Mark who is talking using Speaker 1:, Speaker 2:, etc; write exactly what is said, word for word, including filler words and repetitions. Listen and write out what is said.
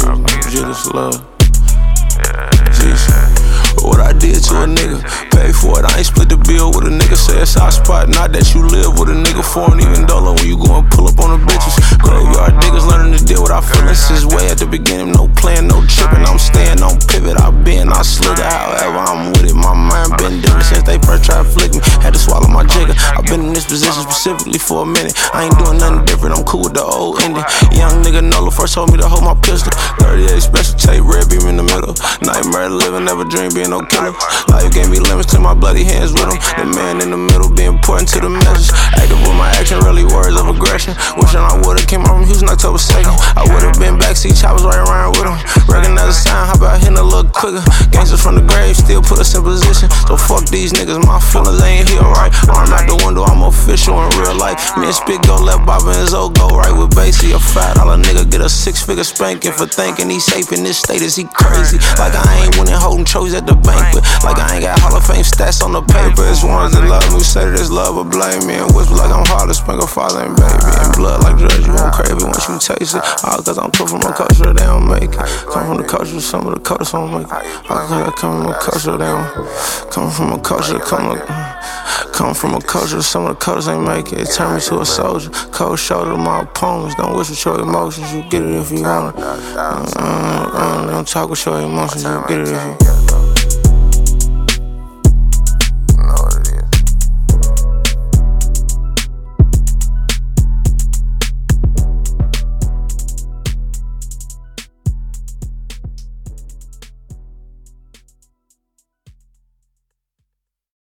Speaker 1: Jealous love. Jeez. What I did to a nigga, pay for it. I ain't split the bill with a nigga. Say it's our spot, not that you live with a nigga foreign. Even dollar when you go and pull up on the bitches. Graveyard niggas learning to deal with our feelings since way at the beginning. No plan, no tripping. I'm staying on pivot. I been, I slither. However I'm with it. My mind been different since they first tried to flick me. Had to swallow my jigger. I've been in this position specifically for a minute. I ain't doing nothing different. I'm cool with the old ending. Young nigga Nola first told me to hold my pistol. thirty-eight special tape, red beam in the middle. Nightmare living, never dream being no killer. Life gave me limits to my bloody hands with him. The man in the middle being important to the message. Active with my action, really words of aggression. Wishing I would've came out from Houston October second. I would've been backseat choppers right around with him. Recognize the sign, how about hitting a little quicker? Gangsters from the grave still put us in position. So fuck these niggas, my feelings ain't here right. Arm out the window, I'm official in real life. Me and Spit go left, Bob and his old go right with Basie. A five dollar nigga get a six figure spanking for thinking he's safe in this state. Is he crazy? Like I ain't winning holding trophies at the banquet. Like I ain't got Hall of Fame stats on the paper. It's ones that love me, say that it's love or blame me. And whisper like I'm hard to sprinkle father and baby. And blood like drugs, you won't crave it once you taste it. All cause I'm put from a culture, they don't make it. Come from the culture, some of the culture don't make it. All cause I come from a culture, they don't. Come from a culture, come, come from a culture, some of the cultures ain't make it. It turned me to a soldier. Cold shoulder to my opponents. Don't wish with your emotions, you get it if you want it. Uh, uh, uh, don't talk with your emotions, you get it if you